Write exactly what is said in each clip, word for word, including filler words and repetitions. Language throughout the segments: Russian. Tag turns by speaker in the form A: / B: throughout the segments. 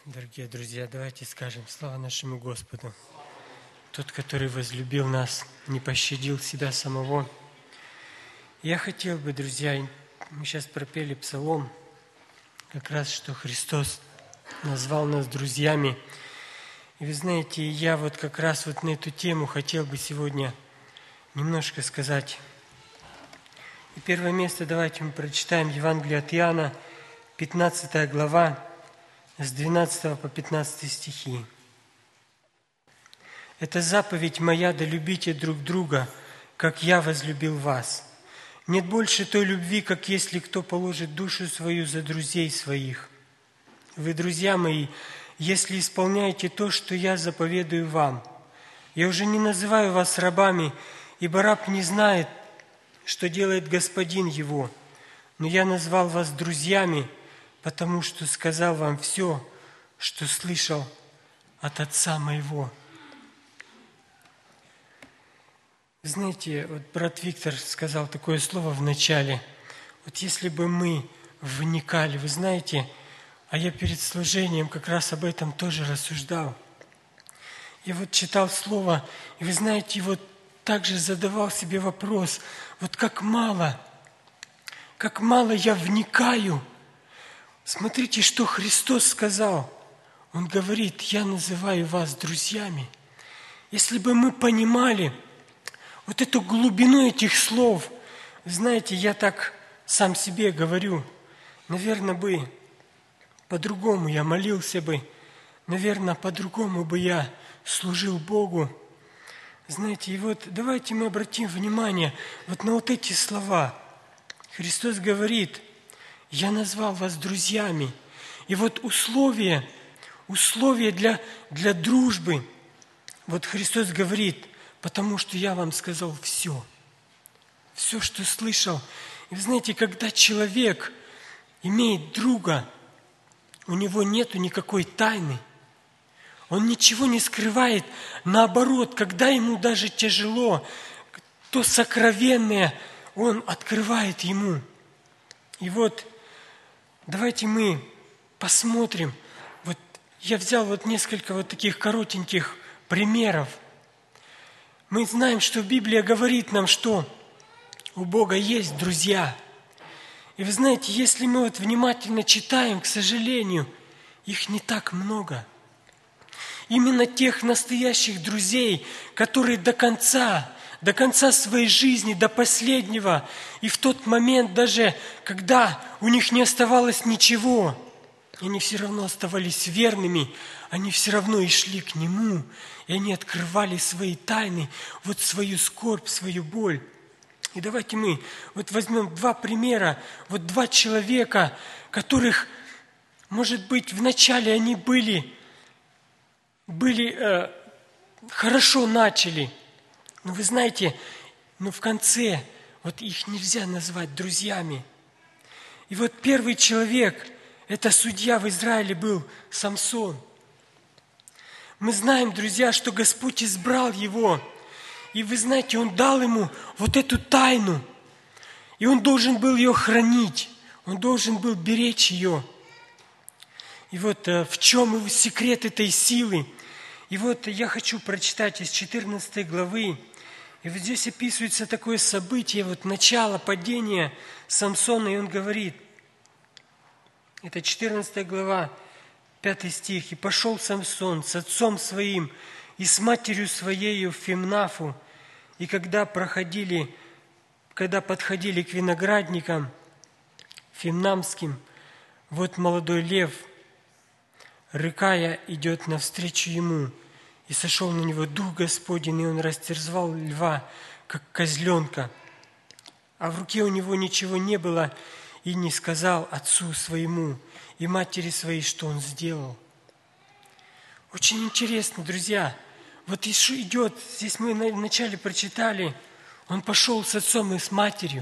A: Дорогие друзья, давайте скажем слава нашему Господу. Тот, который возлюбил нас, не пощадил себя самого. Я хотел бы, друзья, мы сейчас пропели псалом, как раз, что Христос назвал нас друзьями. И вы знаете, я вот как раз вот на эту тему хотел бы сегодня немножко сказать. И первое место давайте мы прочитаем Евангелие от Иоанна, пятнадцатая глава, с двенадцатого по пятнадцатый стихи. «Это заповедь моя, да любите друг друга, как я возлюбил вас. Нет больше той любви, как если кто положит душу свою за друзей своих. Вы, друзья мои, если исполняете то, что я заповедую вам. Я уже не называю вас рабами, ибо раб не знает, что делает господин его. Но я назвал вас друзьями, потому что сказал вам все, что слышал от Отца моего». Знаете, вот брат Виктор сказал такое слово в начале. Вот если бы мы вникали, вы знаете, а я перед служением как раз об этом тоже рассуждал. Я вот читал слово, и вы знаете, вот также задавал себе вопрос, вот как мало, как мало я вникаю. Смотрите, что Христос сказал. Он говорит, я называю вас друзьями. Если бы мы понимали вот эту глубину этих слов, знаете, я так сам себе говорю, наверное, бы по-другому я молился бы, наверное, по-другому бы я служил Богу. Знаете, и вот давайте мы обратим внимание вот на вот эти слова. Христос говорит, я назвал вас друзьями. И вот условия, условия для, для дружбы, вот Христос говорит, потому что я вам сказал все, все, что слышал. И вы знаете, когда человек имеет друга, у него нету никакой тайны, он ничего не скрывает. Наоборот, когда ему даже тяжело, то сокровенное он открывает ему. И вот давайте мы посмотрим. Вот я взял вот несколько вот таких коротеньких примеров. Мы знаем, что Библия говорит нам, что у Бога есть друзья. И вы знаете, если мы вот внимательно читаем, к сожалению, их не так много. Именно тех настоящих друзей, которые до конца, до конца своей жизни, до последнего, и в тот момент даже, когда у них не оставалось ничего, они все равно оставались верными, они все равно и шли к Нему, и они открывали свои тайны, вот свою скорбь, свою боль. И давайте мы вот возьмем два примера, вот два человека, которых, может быть, вначале они были, были э, хорошо начали, но вы знаете, но в конце вот их нельзя назвать друзьями. И вот первый человек, это судья в Израиле был Самсон. Мы знаем, друзья, что Господь избрал его. И вы знаете, Он дал ему вот эту тайну. И он должен был ее хранить. Он должен был беречь ее. И вот в чем секрет этой силы? И вот я хочу прочитать из четырнадцатой главы. И вот здесь описывается такое событие, вот начало падения Самсона. И он говорит, это четырнадцатая глава, пятый стих. «И пошел Самсон с отцом своим и с матерью своею в Фимнафу, и когда проходили, когда подходили к виноградникам фимнамским, вот молодой лев, рыкая, идет навстречу ему, и сошел на него дух Господень, и он растерзал льва, как козленка, а в руке у него ничего не было, и не сказал отцу своему и матери своей, что он сделал». Очень интересно, друзья. Вот идет, здесь мы вначале прочитали, он пошел с отцом и с матерью.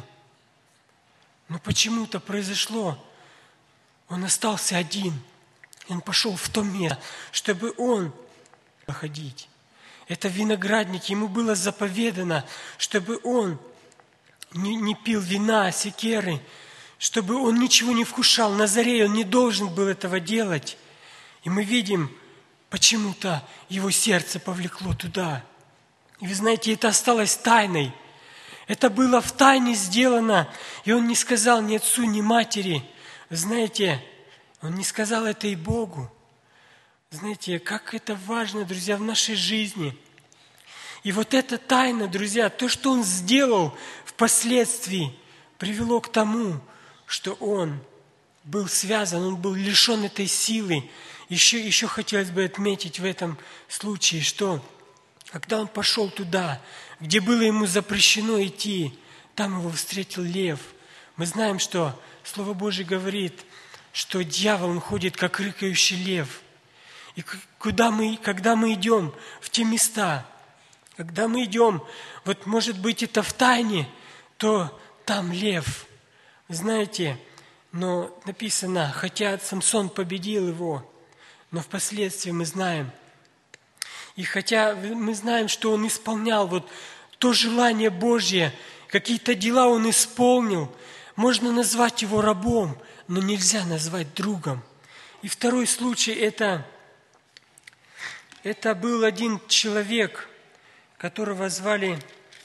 A: Но почему-то произошло, он остался один. Он пошел в то место, чтобы он ходить. Это виноградник, ему было заповедано, чтобы он не, не пил вина, секеры, чтобы он ничего не вкушал. На заре он не должен был этого делать. И мы видим, почему-то его сердце повлекло туда. И вы знаете, это осталось тайной. Это было в тайне сделано, и он не сказал ни отцу, ни матери. Вы знаете, он не сказал это и Богу. Знаете, как это важно, друзья, в нашей жизни. И вот эта тайна, друзья, то, что он сделал впоследствии, привело к тому, что он был связан, он был лишен этой силы. Еще, еще хотелось бы отметить в этом случае, что когда он пошел туда, где было ему запрещено идти, там его встретил лев. Мы знаем, что Слово Божие говорит, что дьявол, он ходит, как рыкающий лев. И куда мы, когда мы идем в те места, когда мы идем, вот может быть это в тайне, то там лев. Вы знаете, но написано, хотя Самсон победил его, но впоследствии мы знаем, и хотя мы знаем, что он исполнял вот то желание Божье, какие-то дела он исполнил, можно назвать его рабом, но нельзя назвать другом. И второй случай это, это был один человек, которого звали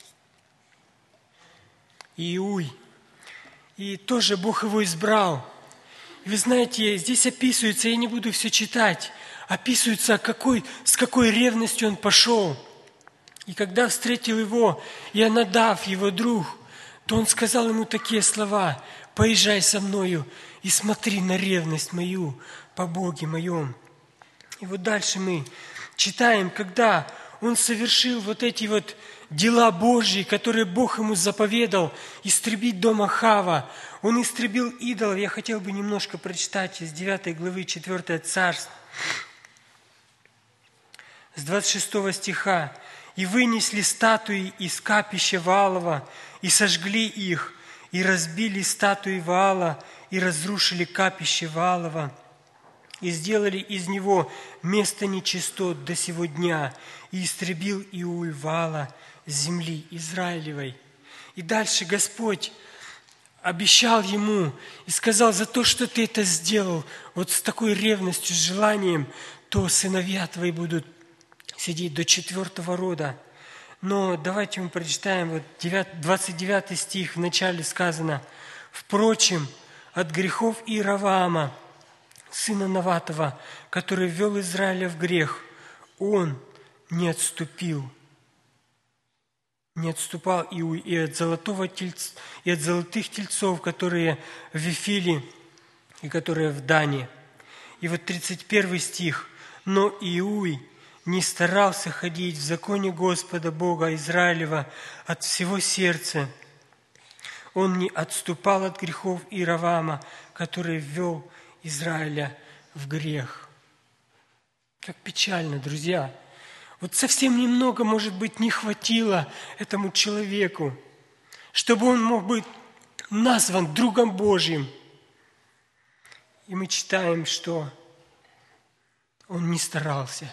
A: Иуй. И тоже Бог его избрал. И вы знаете, здесь описывается, я не буду все читать, описывается, какой, с какой ревностью он пошел. И когда встретил его Ионадав, его друг, то он сказал ему такие слова: «Поезжай со мною и смотри на ревность мою по Боге моем». И вот дальше мы читаем, когда он совершил вот эти вот дела Божьи, которые Бог ему заповедал, истребить дом Ахава. Он истребил идолов. Я хотел бы немножко прочитать из девятой главы четвёртое Царств, с двадцать шестого стиха. «И вынесли статуи из капища Ваалова, и сожгли их, и разбили статуи Ваала, и разрушили капище Ваалова, и сделали из него место нечистот до сего дня, и истребил Иуй Ваала с земли Израилевой». И дальше Господь обещал ему и сказал: за то, что ты это сделал, вот с такой ревностью, с желанием, то сыновья твои будут сидеть до четвертого рода. Но давайте мы прочитаем вот двадцать девятый стих, в начале сказано: «Впрочем, от грехов Иеровоама, сына Наватова, который ввел Израиля в грех, он не отступил, не отступал Иуй и от, золотого тельц, и от золотых тельцов, которые в Вифиле и которые в Дане». И вот тридцать первый стих: «Но Иуй не старался ходить в законе Господа Бога Израилева от всего сердца. Он не отступал от грехов Иеровоама, который ввел Израиля в грех». Как печально, друзья. Вот совсем немного, может быть, не хватило этому человеку, чтобы он мог быть назван другом Божьим. И мы читаем, что он не старался.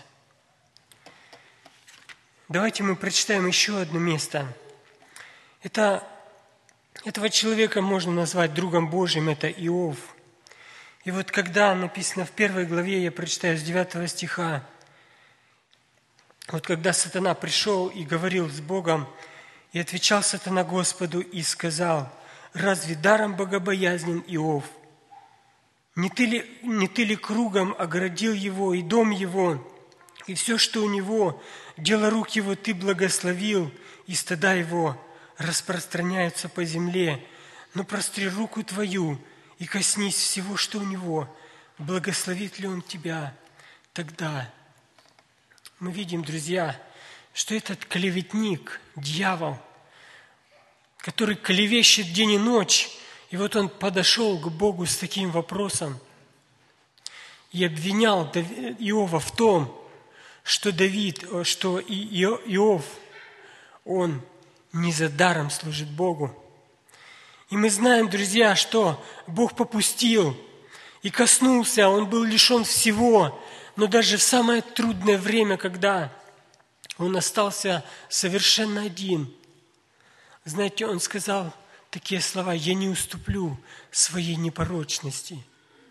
A: Давайте мы прочитаем еще одно место. Это, этого человека можно назвать другом Божьим, это Иов. И вот когда написано в первой главе, я прочитаю с девятого стиха, вот когда сатана пришел и говорил с Богом, и отвечал сатана Господу и сказал: «Разве даром богобоязнен Иов? Не ты ли, не ты ли кругом оградил его и дом его, и все, что у него, дело рук его ты благословил, и стада его распространяются по земле. Но простри руку твою и коснись всего, что у него. Благословит ли он тебя тогда?» Мы видим, друзья, что этот клеветник, дьявол, который клевещет день и ночь, и вот он подошел к Богу с таким вопросом и обвинял Иова в том, что Давид, что Иов, он не за даром служит Богу. И мы знаем, друзья, что Бог попустил и коснулся, он был лишен всего, но даже в самое трудное время, когда он остался совершенно один, знаете, он сказал такие слова: «Я не уступлю своей непорочности».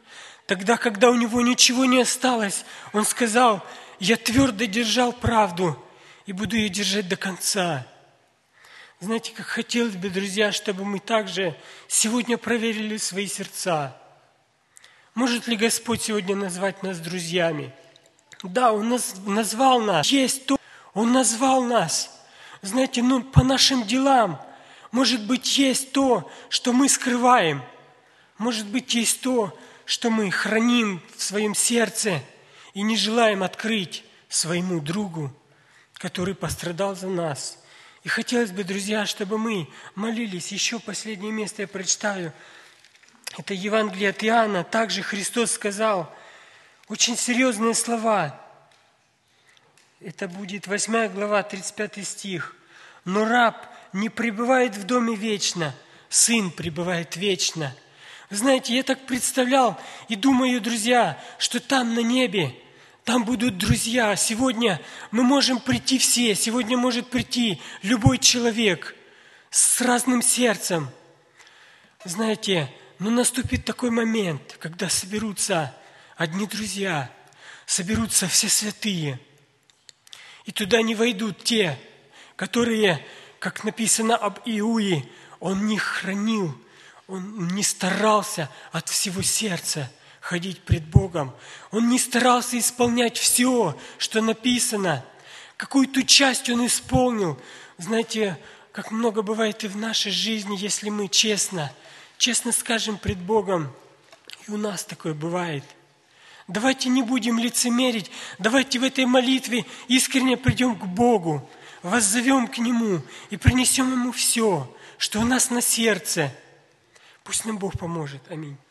A: Тогда, когда у него ничего не осталось, он сказал: «Я твердо держал правду и буду ее держать до конца». Знаете, как хотелось бы, друзья, чтобы мы также сегодня проверили свои сердца. Может ли Господь сегодня назвать нас друзьями? Да, Он нас, назвал нас. Есть то, Он назвал нас. Знаете, ну, по нашим делам. Может быть, есть то, что мы скрываем. Может быть, есть то, что мы храним в своем сердце и не желаем открыть своему другу, который пострадал за нас. И хотелось бы, друзья, чтобы мы молились. Еще последнее место я прочитаю. Это Евангелие от Иоанна. Также Христос сказал очень серьезные слова. Это будет восьмая глава, тридцать пятый стих. «Но раб не пребывает в доме вечно, сын пребывает вечно». Вы знаете, я так представлял и думаю, друзья, что там на небе, там будут друзья. Сегодня мы можем прийти все, сегодня может прийти любой человек с разным сердцем. Знаете, но наступит такой момент, когда соберутся одни друзья, соберутся все святые, и туда не войдут те, которые, как написано об Иуе, он не хранил, он не старался от всего сердца ходить пред Богом. Он не старался исполнять все, что написано. Какую-то часть он исполнил. Знаете, как много бывает и в нашей жизни, если мы честно, честно скажем пред Богом, и у нас такое бывает. Давайте не будем лицемерить, давайте в этой молитве искренне придем к Богу, воззовем к Нему и принесем Ему все, что у нас на сердце. Пусть нам Бог поможет. Аминь.